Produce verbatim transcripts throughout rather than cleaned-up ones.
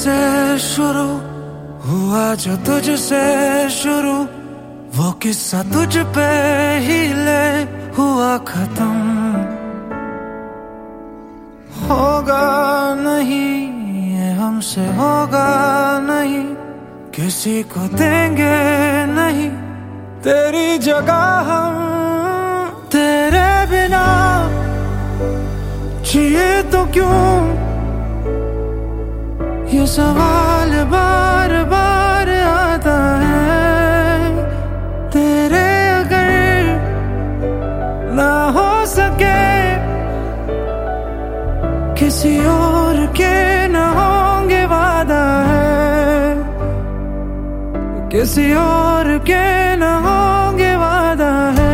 से शुरू हुआ जो तुझसे शुरू, वो किस्सा तुझ पे ही ले हुआ खत्म। होगा नहीं ये हमसे, होगा नहीं किसी को देंगे नहीं तेरी जगह हम। तेरे बिना जिए तो क्यों, ये सवाल बार बार आता है। तेरे अगर ना हो सके किसी और के न होंगे वादा है, किसी और के न होंगे वादा है।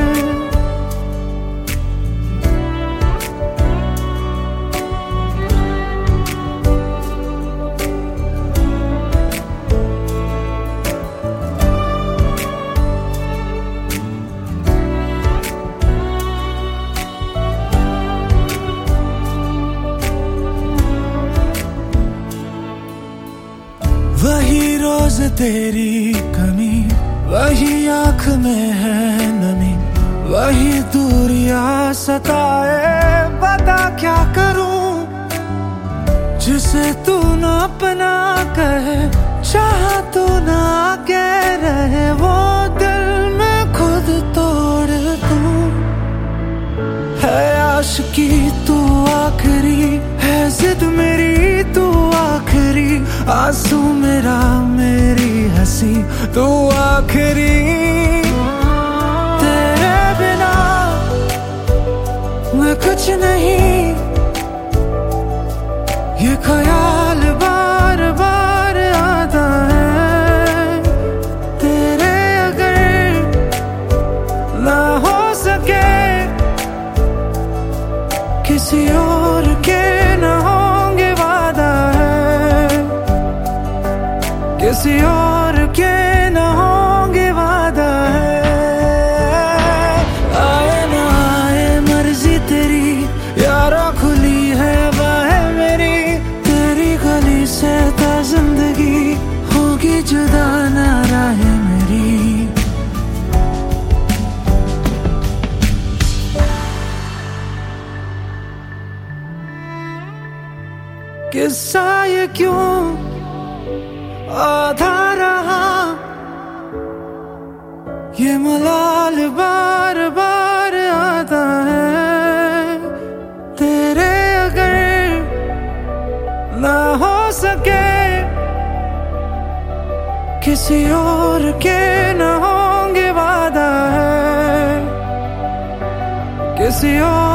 वही रोज तेरी कमी, वही आँख में है नमी, वही दूरियां सताए बता क्या करूं। जिसे तू ना अपना कहे, चाहा तू ना कह रहे, वो दिल में खुद तोड़ दूं। है आशिकी तू आखिरी, है जिद मेरी तू आखिरी, आंसू मेरा मेरी हंसी तू आखिरी। तेरे बिना मैं कुछ नहीं, ये ख्याल बार बार आता है। तेरे अगर ना हो सके किसी और के न होंगे वादा है, किसी और के न होंगे वादा है। आए ना आए मर्जी तेरी यारा, खुली है बाहें मेरी, तेरी गली से तो जिंदगी होगी जुदा ना रहे मेरी। किस्सा ये क्यों आधा रहा, ये मलाल बार बार आता है। तेरे अगर ना हो सके किसी और के न होंगे वादा है, किसी और